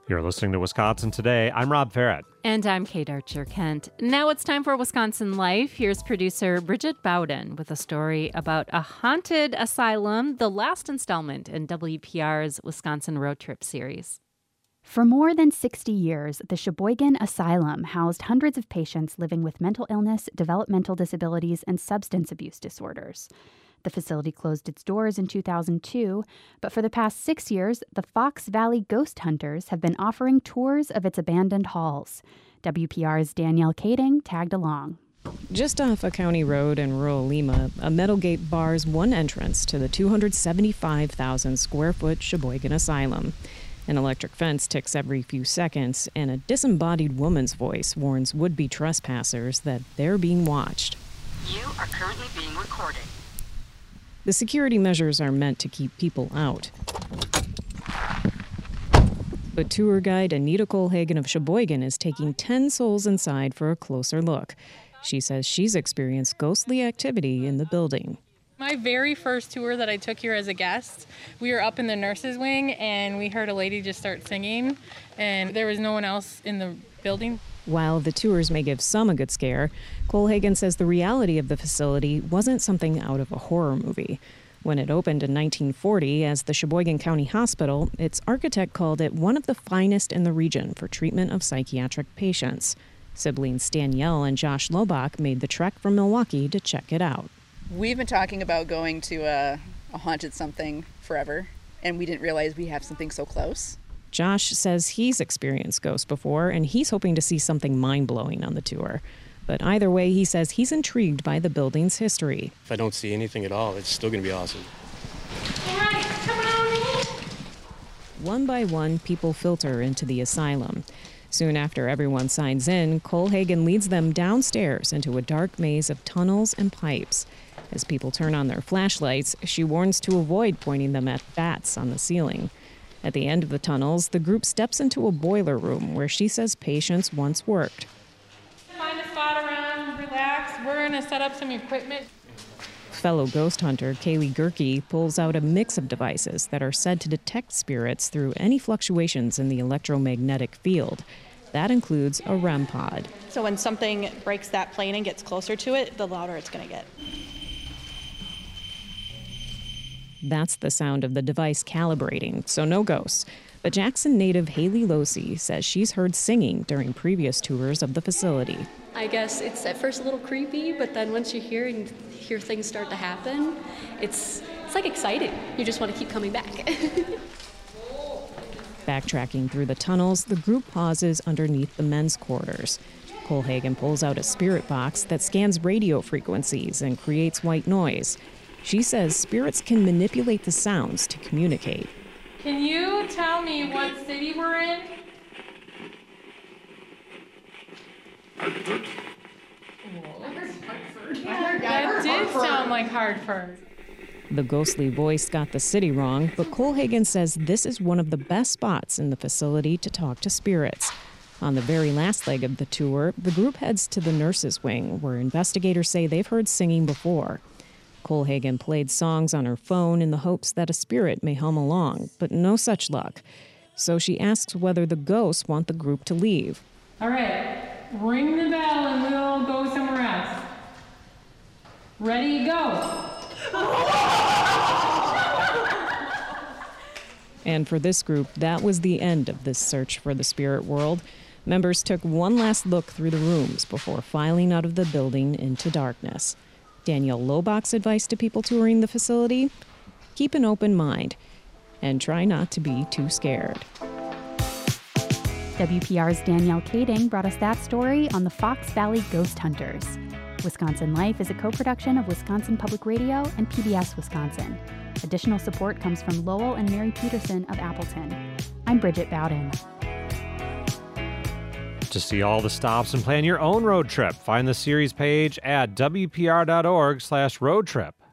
You're listening to Wisconsin Today. I'm Rob Farrett. And I'm Kate Archer-Kent. Now it's time for Wisconsin Life. Here's producer Bridget Bowden with a story about a haunted asylum, the last installment in WPR's Wisconsin Road Trip series. For more than 60 years, the Sheboygan Asylum housed hundreds of patients living with mental illness, developmental disabilities, and substance abuse disorders. The facility closed its doors in 2002, but for the past 6 years, the Fox Valley Ghost Hunters have been offering tours of its abandoned halls. WPR's Danielle Kading tagged along. Just off a county road in rural Lima, a metal gate bars one entrance to the 275,000 square foot Sheboygan Asylum. An electric fence ticks every few seconds, and a disembodied woman's voice warns would-be trespassers that they're being watched. You are currently being recorded. The security measures are meant to keep people out. But tour guide Anita Colhagen of Sheboygan is taking 10 souls inside for a closer look. She says she's experienced ghostly activity in the building. My very first tour that I took here as a guest, we were up in the nurses' wing and we heard a lady just start singing, and there was no one else in the building. While the tours may give some a good scare, Colhagen says the reality of the facility wasn't something out of a horror movie. When it opened in 1940 as the Sheboygan County Hospital, its architect called it one of the finest in the region for treatment of psychiatric patients. Siblings Danielle and Josh Lobach made the trek from Milwaukee to check it out. We've been talking about going to a haunted something forever, and we didn't realize we have something so close. Josh says he's experienced ghosts before, and he's hoping to see something mind-blowing on the tour. But either way, he says he's intrigued by the building's history. If I don't see anything at all, it's still going to be awesome. All right, come on in. One by one, people filter into the asylum. Soon after everyone signs in, Colhagen leads them downstairs into a dark maze of tunnels and pipes. As people turn on their flashlights, she warns to avoid pointing them at bats on the ceiling. At the end of the tunnels, the group steps into a boiler room where she says patients once worked. Find a spot around, relax. We're going to set up some equipment. Fellow ghost hunter Kaylee Gerke pulls out a mix of devices that are said to detect spirits through any fluctuations in the electromagnetic field. That includes a REM pod. So when something breaks that plane and gets closer to it, the louder it's going to get. That's the sound of the device calibrating, so no ghosts. But Jackson native Haley Losey says she's heard singing during previous tours of the facility. I guess it's at first a little creepy, but then once you hear things start to happen, it's like exciting. You just want to keep coming back. Backtracking through the tunnels, the group pauses underneath the men's quarters. Colhagen pulls out a spirit box that scans radio frequencies and creates white noise. She says spirits can manipulate the sounds to communicate. Can you tell me what city we're in? That did sound like Hartford. The ghostly voice got the city wrong, but Colhagen says this is one of the best spots in the facility to talk to spirits. On the very last leg of the tour, the group heads to the nurses' wing, where investigators say they've heard singing before. Colhagen played songs on her phone in the hopes that a spirit may hum along, but no such luck. So she asks whether the ghosts want the group to leave. All right, ring the bell and we'll go somewhere else. Ready, go. And for this group, that was the end of this search for the spirit world. Members took one last look through the rooms before filing out of the building into darkness. Danielle Lobach's advice to people touring the facility? Keep an open mind and try not to be too scared. WPR's Danielle Kading brought us that story on the Fox Valley Ghost Hunters. Wisconsin Life is a co-production of Wisconsin Public Radio and PBS Wisconsin. Additional support comes from Lowell and Mary Peterson of Appleton. I'm Bridget Bowden. To see all the stops and plan your own road trip, find the series page at wpr.org/roadtrip.